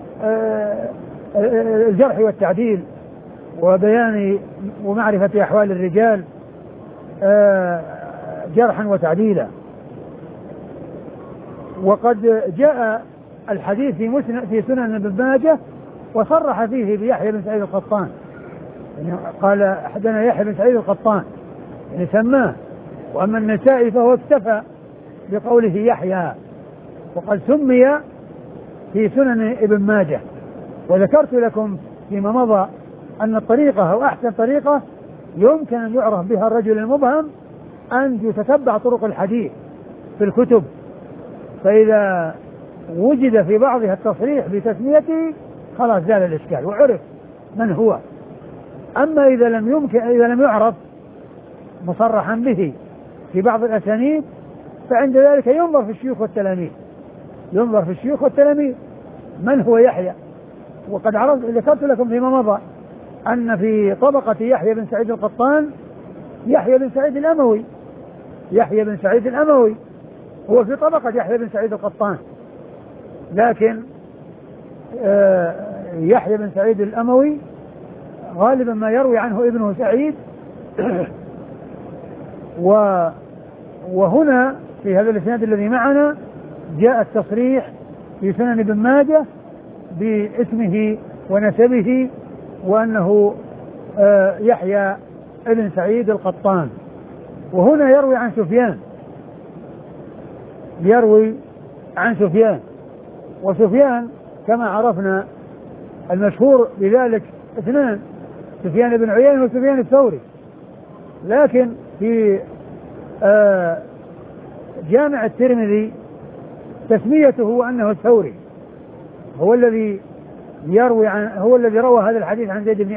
بالجرح والتعديل وبيان ومعرفة أحوال الرجال جرحا وتعديلا. وقد جاء الحديث في سنن ابن ماجه وصرح فيه بيحيى بن سعيد القطان، يعني قال حدثنا يحيى بن سعيد القطان، يعني سماه. وأما النسائي فهو اكتفى بقوله يحيى، وقد سمي في سنن ابن ماجه. وذكرت لكم فيما مضى أن الطريقة أو أحسن طريقة يمكن أن يعرف بها الرجل المبهم أن يتتبع طرق الحديث في الكتب، فإذا وجد في بعضها التصريح بتسميته خلاص زال الإشكال وعرف من هو. أما إذا لم يعرف مصرحا به في بعض الأسانيد فعند ذلك ينظر في الشيوخ والتلاميذ من هو يحيى. وقد ذكرت لكم فيما مضى أن في طبقة يحيى بن سعيد القطان يحيى بن سعيد الأموي هو في طبقة يحيى بن سعيد القطان، لكن يحيى بن سعيد الأموي غالبا ما يروي عنه ابنه سعيد وهنا في هذا الإسناد الذي معنا جاء التصريح في سنن ابن ماجه باسمه ونسبه وأنه يحيى ابن سعيد القطان. وهنا يروي عن سفيان وسفيان كما عرفنا المشهور بذلك اثنان، سفيان بن عيينة وسفيان الثوري، لكن في جامع الترمذي تسميته أنه الثوري هو الذي روى هذا الحديث عن زيد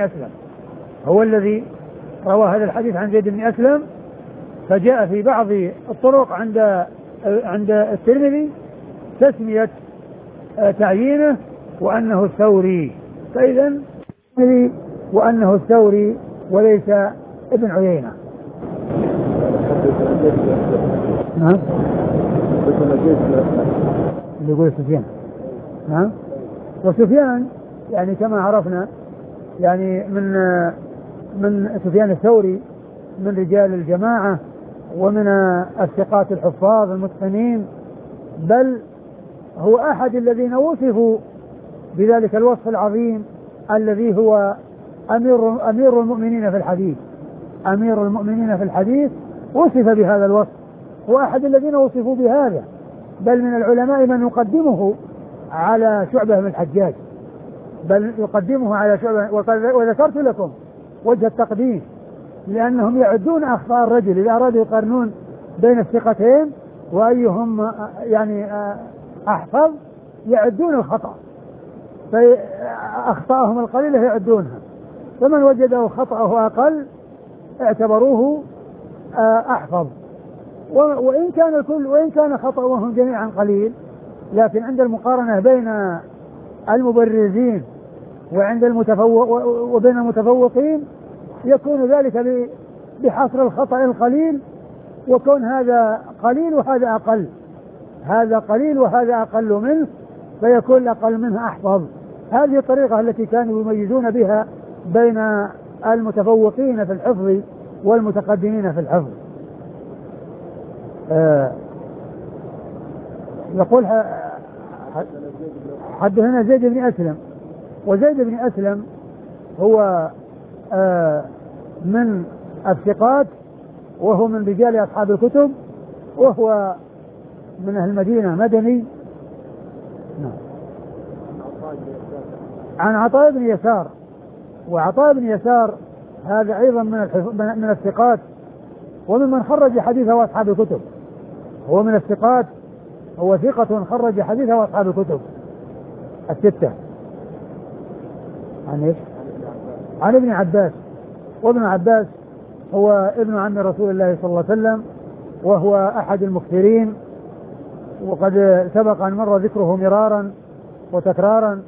بن أسلم، فجاء في بعض الطرق عند الترمذي تسمية تعيينه وأنه الثوري، فإذا وأنه الثوري وليس ابن عيينة. نعم اللي يقول سفيان. نعم وسفيان يعني كما عرفنا يعني من سفيان الثوري من رجال الجماعة ومن الثقات الحفاظ المتقنين، بل هو أحد الذين وصفوا بذلك الوصف العظيم الذي هو أمير المؤمنين في الحديث وصف بهذا الوصف، هو أحد الذين وصفوا بهذا، بل من العلماء من يقدمه على شعبة بن الحجاج، وذكرت لكم وجه التقديم لأنهم يعدون أخطاء الرجل إذا أرادوا يقارنون بين الثقتين وأيهم يعني أحفظ يعدون الخطأ، فأخطاءهم القليلة يعدونها، فمن وجده خطأه أقل اعتبروه أحفظ، وإن كان خطأهم جميعا قليل، لكن عند المقارنة بين المبرزين وبين المتفوقين يكون ذلك بحصر الخطأ القليل، وكون هذا قليل وهذا أقل، هذا قليل وهذا أقل منه، فيكون الأقل منه أحفظ. هذه الطريقة التي كانوا يميزون بها بين المتفوقين في الحفظ والمتقدمين في الحفظ. يقول حدثنا زيد بن أسلم، وزيد بن أسلم هو من الثقات، وهو من رجال أصحاب الكتب، وهو من أهل المدينة مدني. عن عطاء بن يسار، وعطاء بن يسار هذا أيضا من الثقات وممن خرج حديثه أصحاب الكتب، هو من الثقات، هو ثقة خرج حديثه أصحاب الكتب الستة. عن ابن عباس، وابن عباس هو ابن عم رسول الله صلى الله عليه وسلم، وهو أحد المكثرين، وقد سبق أن مر ذكره مرارا وتكرارا،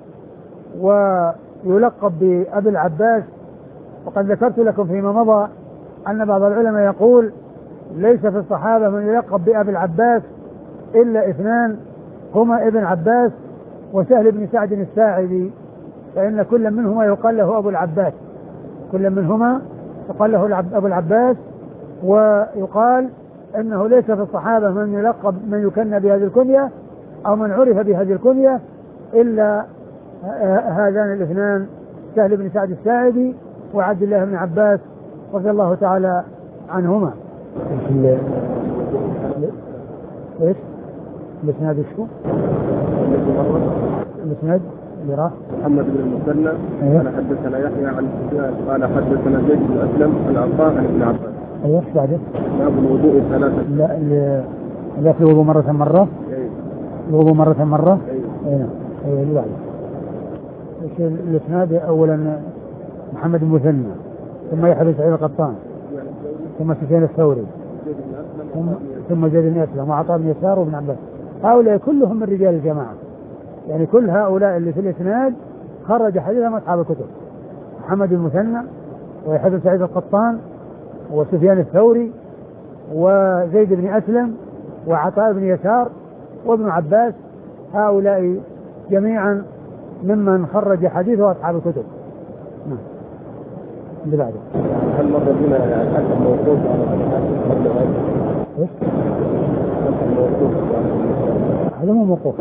ويلقب بأبي العباس. وقد ذكرت لكم فيما مضى أن بعض العلماء يقول ليس في الصحابة من يلقب بأبي العباس إلا اثنان، هما ابن عباس وسهل بن سعد الساعدي، فإن كل منهما يقال له أبو العباس، كل منهما يقال له أبو العباس، ويقال أنه ليس في الصحابة من يكنى بهذه الكنية أو من عرف بهذه الكنية إلا هذان الاثنان، سهل بن سعد الساعدي وعبد الله بن عباس رضي الله تعالى عنهما. ايش الاسناد؟ شو الاسناد اللي راح؟ محمد بن المثنى قال حدثنا يحيى عن سفيان قال حدثنا زيد بن أسلم عن عطاء عن ابن عباس. ايش بعده؟ باب الوضوء ثلاثة. لا في الوضوء مرة. الوضوء مرة. ايوه اللي بعده. الاسناد اولا محمد بن المثنى، ثم يحيى بن سعيد القطان، ثم سفيان الثوري، ثم زيد بن أسلم وعطاء بن يسار وابن عباس. هؤلاء كلهم من رجال الجماعة، يعني كل هؤلاء اللي في الاسناد خرج حديثهم أصحاب الكتب، محمد بن المثنى ويحيى بن سعيد القطان وسفيان الثوري وزيد بن أسلم وعطاء بن يسار وابن عباس، هؤلاء جميعا ممن خرج حديثه أصحاب الكتب. اللي بعده. هل مر بنا الحكم موقوف على ايش؟ هذا مو موقوف،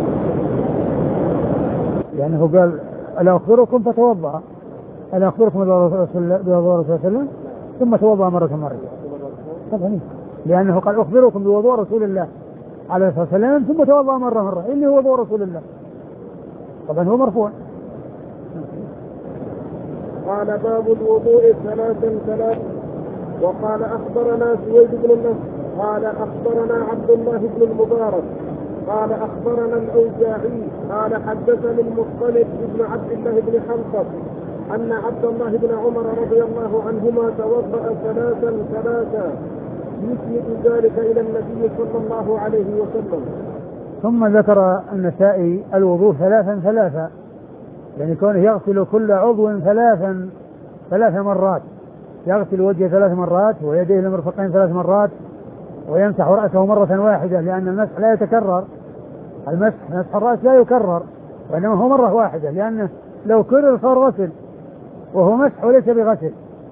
يعني هو قال ألا أخبركم فتوضأ، ألا أخبركم بوضوء رسول الله صلى الله عليه وسلم ثم توضأ مرة. طبعا لأنه قال أخبركم بوضوء رسول الله عليه الصلاة والسلام ثم توضأ مرة اللي هو وضوء رسول الله، طبعا هو مرفوع. قال باب الوضوء ثلاث. وقال أخبرنا سويد بن النصر قال أخبرنا عبد الله بن المبارك قال أخبرنا الأوزاعي قال حدثني المطلب بن عبد الله بن حنطب أن عبد الله بن عمر رضي الله عنهما توضأ ثلاثا يسند ذلك إلى النبي صلى الله عليه وسلم. ثم ذكر النسائي الوضوء ثلاثا، يعني كونه يغسل كل عضو ثلاث مرات، يغسل وجهه 3 مرات ويديه المرفقين 3 مرات ويمسح رأسه مرة واحدة، لأن المسح لا يتكرر، مسح الرأس لا يكرر وإنما هو مرة واحدة، لأنه لو كرر صار غسل وهو مسح وليس بغسل.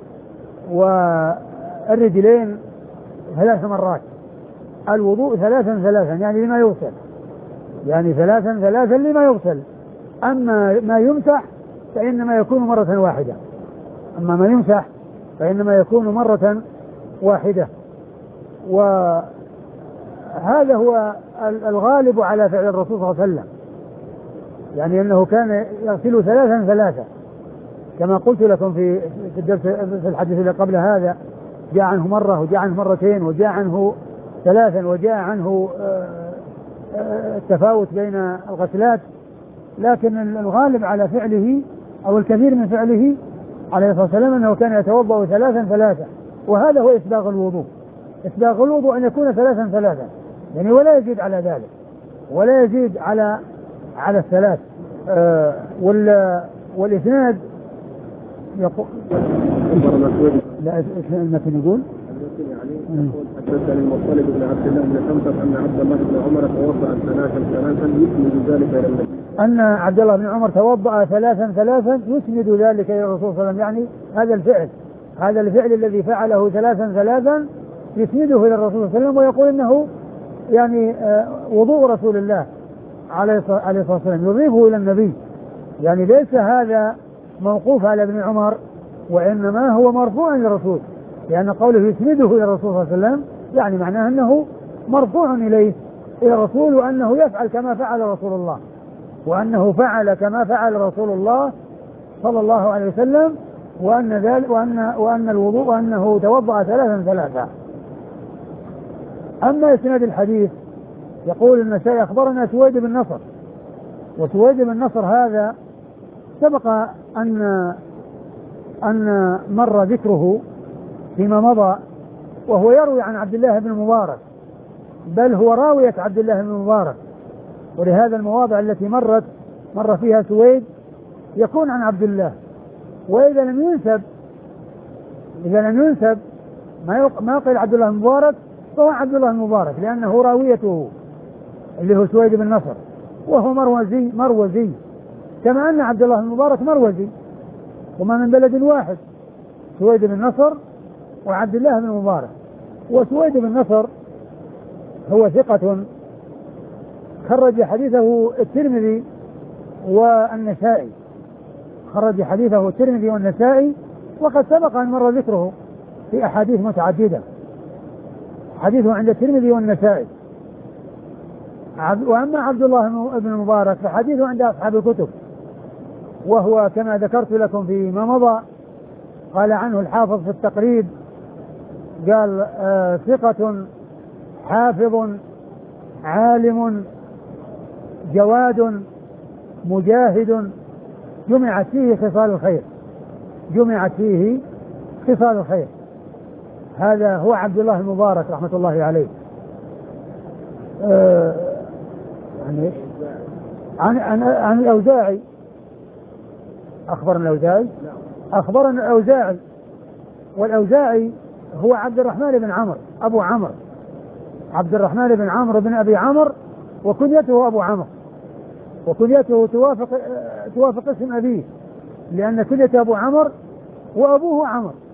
والرجلين 3 مرات، الوضوء ثلاثا يعني لما يغسل، يعني ثلاثا لما يغسل. أما ما يمسح فإنما يكون مرة واحدة، أما ما يمسح فإنما يكون مرة واحدة. وهذا هو الغالب على فعل الرسول صلى الله عليه وسلم، يعني أنه كان يغسل ثلاثا كما قلت لكم في الدرس في الحديث اللي قبل هذا، جاء عنه مرة وجاء عنه مرتين وجاء عنه 3 وجاء عنه التفاوت بين الغسلات، لكن الغالب على فعله أو الكثير من فعله عليه الصلاة والسلام أنه كان يتوضأ ثلاثا، وهذا هو إسباغ الوضوء. إسباغ الوضوء أن يكون ثلاثا يعني ولا يزيد على ذلك، ولا يزيد على 3. والإسناد يقول لا المتن يقول حدثني المطلب بن عبد الله بن حنطب أن عبد الله بن عمر توضأ ثلاثا يسند ذلك إلى النبي، أن عبد الله بن عمر توضأ ثلاثا يسند ذلك إلى الرسول صلى الله عليه وسلم، يعني هذا الفعل الذي فعله ثلاثا يسنده إلى الرسول صلى الله عليه وسلم ويقول إنه يعني وضوء رسول الله عليه الصلاة والسلام، يضيفه إلى النبي، يعني ليس هذا موقوف على ابن عمر وإنما هو مرفوع للرسول، لأن قوله يسنده إلى الرسول صلى الله عليه وسلم يعني معناه أنه مرفوع إليه إلى الرسول، وأنه يفعل كما فعل رسول الله، وأنه فعل كما فعل رسول الله صلى الله عليه وسلم، وأن ذلك وأن الوضوء وأنه توضأ ثلاثا. أما إسناد الحديث يقول النسائي أخبرنا سويد بن نصر، وسويد بن نصر هذا سبق أن مر ذكره فيما مضى، وهو يروي عن عبد الله بن المبارك، بل هو راوية عبد الله بن المبارك، ولهذا المواضع التي مر فيها سويد يكون عن عبد الله، وإذا لم ينسب ما قيل عبد الله المبارك فهو عبد الله المبارك، لأنه راويته اللي هو سويد بن نصر، وهو مروزي كما أن عبد الله المبارك مروزي، وما من بلد واحد، سويد بن نصر وعبد الله بن المبارك. وسويد بن نصر هو ثقة خرج حديثه الترمذي والنسائي، وقد سبق أن مر ذكره في أحاديث متعددة، حديثه عند الترمذي والنسائي. وأما عبد الله بن المبارك فحديثه عند أصحاب الكتب، وهو كما ذكرت لكم فيما مضى قال عنه الحافظ في التقريب، قال ثقة حافظ عالم جواد مجاهد جمعت فيه خصال الخير. هذا هو عبد الله المبارك رحمة الله عليه. عن الأوزاعي أخبرنا الأوزاعي، والأوزاعي هو عبد الرحمن بن عمرو أبو عمرو، عبد الرحمن بن عمرو بن أبي عمرو، وكنيته أبو عمرو، وكنيته توافق اسم أبيه، لأن كنيته أبو عمرو وأبوه عمرو،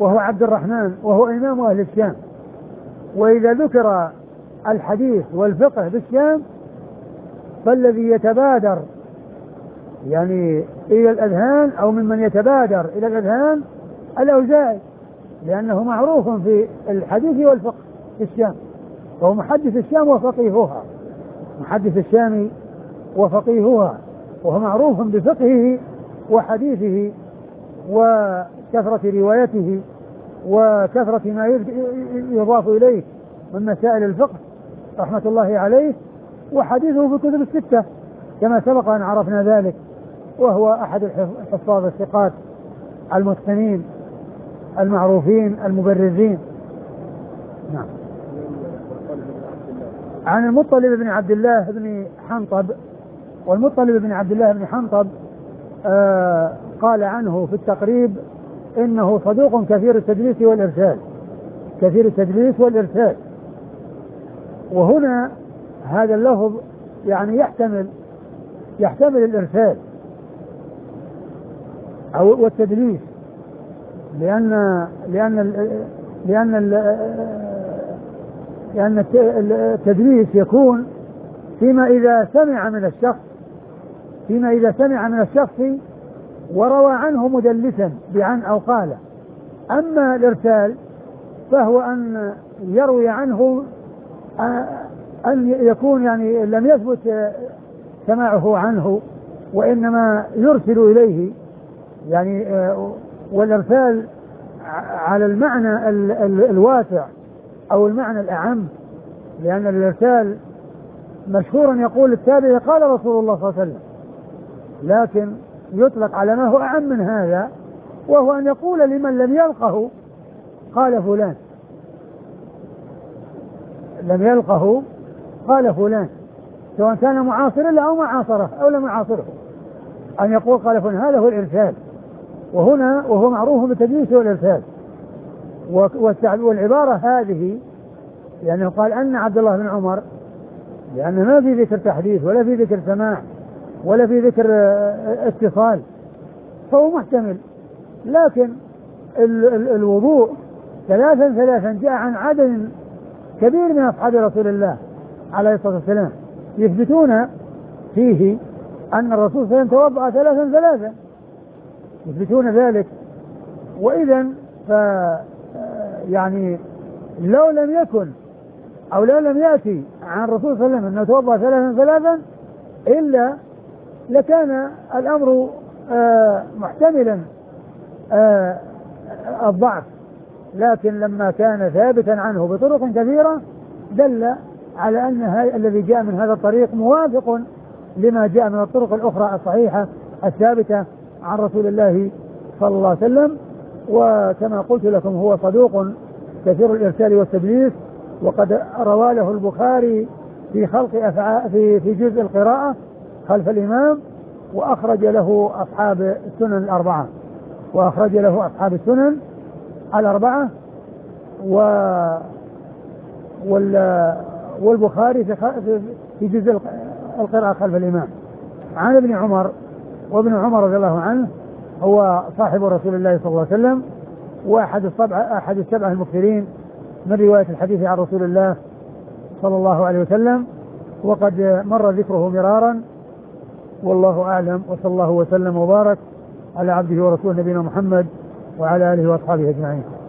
وهو عبد الرحمن وهو إمام أهل الشام. وإذا ذكر الحديث والفقه بالشام فالذي يتبادر يعني إلى الأذهان أو ممن يتبادر إلى الأذهان الأوزاعي، لأنه معروف في الحديث والفقه في الشام، وهو محدث الشام وفقيهها، محدث الشام وفقيهها، وهو معروف بفقهه وحديثه وكثرة روايته وكثرة ما يضاف إليه من مسائل الفقه رحمة الله عليه، وحديثه في كتب الستة كما سبق أن عرفنا ذلك، وهو أحد الحفاظ الثقات المتقنين المعروفين المبرزين. نعم. عن المطلب بن عبد الله بن حنطب، والمطلب بن عبد الله بن حنطب قال عنه في التقريب إنه صدوق كثير التدليس والإرسال، كثير التدليس والإرسال. وهنا هذا اللفظ يعني يحتمل الإرسال أو والتدليس، لأن التدليس يكون فيما إذا سمع من الشخص وروى عنه مدلسا بعن أو قال. أما الإرسال فهو أن يروي عنه أن يكون يعني لم يثبت سماعه عنه وإنما يرسل إليه يعني. والإرسال على المعنى الواسع أو المعنى الأعم، لأن الإرسال مشهورا يقول التابعي قال رسول الله صلى الله عليه وسلم، لكن يطلق على ما هو أعم من هذا، وهو أن يقول لمن لم يلقه قال فلان، لم يلقه قال فلان، سواء كان معاصرا له أو معاصره أو لم يعاصره، أن يقول قال فلان. هذا هو الإرسال، وهنا وهو معروف بالتدليس والإرسال. والعبارة هذه لأنه قال أن عبد الله بن عمر، لأن ما في ذكر تحديث ولا في ذكر سماع ولا في ذكر اتصال، فهو محتمل. لكن الوضوء ثلاثا جاء عن عدد كبير من أصحاب رسول الله عليه الصلاة والسلام يثبتون فيه أن الرسول صلى الله عليه وسلم توضأ ثلاثا، يثبتون ذلك. وإذا يعني لو لم يكن أو لو لم يأتي عن الرسول صلى الله عليه وسلم أنه توضأ ثلاثا إلا لكان الأمر محتملا الضعف، لكن لما كان ثابتا عنه بطرق كثيرة دل على أن الذي جاء من هذا الطريق موافق لما جاء من الطرق الأخرى الصحيحة الثابتة عن رسول الله صلى الله عليه وسلم. وكما قلت لكم هو صدوق كثير الإرسال والتدليس، وقد روى له البخاري في خلق في جزء القراءة خلف الإمام، وأخرج له أصحاب السنن الأربعة، والبخاري في جزء القراءة خلف الإمام. عن ابن عمر، وابن عمر رضي الله عنه هو صاحب رسول الله صلى الله عليه وسلم، وأحد السبعة المكثرين من رواية الحديث عن رسول الله صلى الله عليه وسلم، وقد مر ذكره مرارا، والله أعلم. وصلى الله وسلم وبارك على عبده ورسوله نبينا محمد وعلى آله وأصحابه أجمعين.